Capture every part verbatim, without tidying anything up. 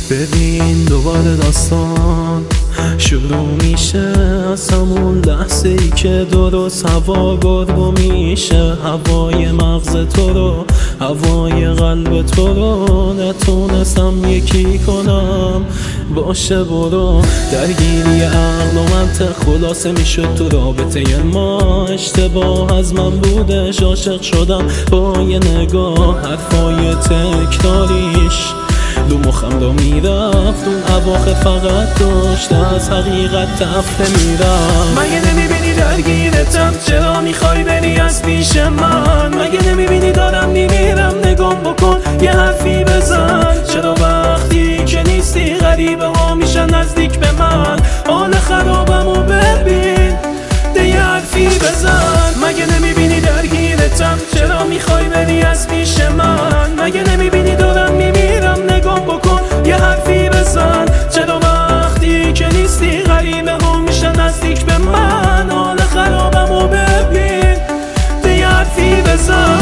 ببین دوباره داستان شروع میشه از همون لحظه ای که درست هوا گرگو میشه. هوای مغز تو رو، هوای قلب تو رو نتونستم یکی کنم. باشه برو، درگیری عقل و منطق خلاصه میشد تو رابطه ما. اشتباه از من بودش، عاشق شدم با یه نگاه. حرفای تکراریش دو مخم را میرفت، اون اواخر فقط داشت از حقیقت تفته میرم. مگه نمیبینی درگیرتم؟ چرا میخوای بری از پیش من؟ مگه نمیبینی دارم میمیرم؟ نگام بکن یه حرفی بزن. چرا وقتی که نیستی غریبه ها میشن نزدیک به من؟ حال خرابمو ببین ده یه حرفی بزن. مگه نمیبینی درگیرتم؟ چرا میخوای بری از پیش من؟ مگه نمیبینی دارم میمیرم؟ نگام بکن یه حرفی بزن. چرا وقتی که نیستی غریبه ها میشن نزدیک به من؟ حال خرابمو ببین ده یه حرفی بزن.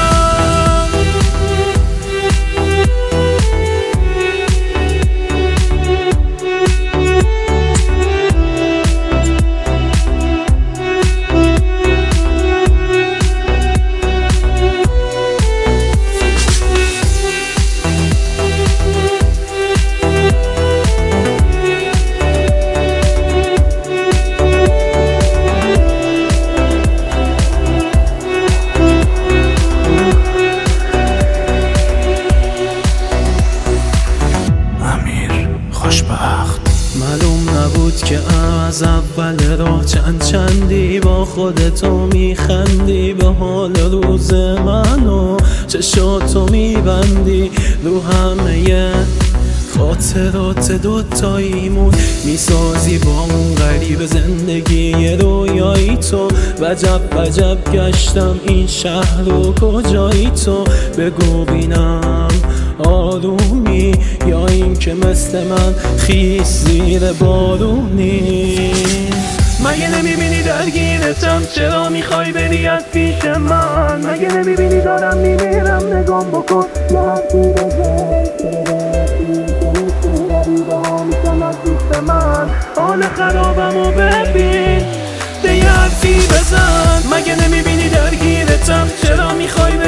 معلوم نبود که از اول راه چند چندی با خودتو میخندی. به حال روز منو چشاتو میبندی رو همه خاطرات دوتاییمون میسازی با اون غریب زندگی رویایی تو. وجب وجب گشتم این شهر رو، کجایی تو؟ بگو بینم آرومی یا این که مثل من خیس زیر بارونی؟ مگه نمیبینی درگیرتم؟ چرا میخوای بری از پیش من؟ مگه نمیبینی دارم میمیرم؟ نگام بکن یه حرفی بزن. غریبه ها میشن نزدیک به من، حال خرابمو ببین ده یه حرفی بزن. مگه نمیبینی درگیرتم؟ چرا میخوای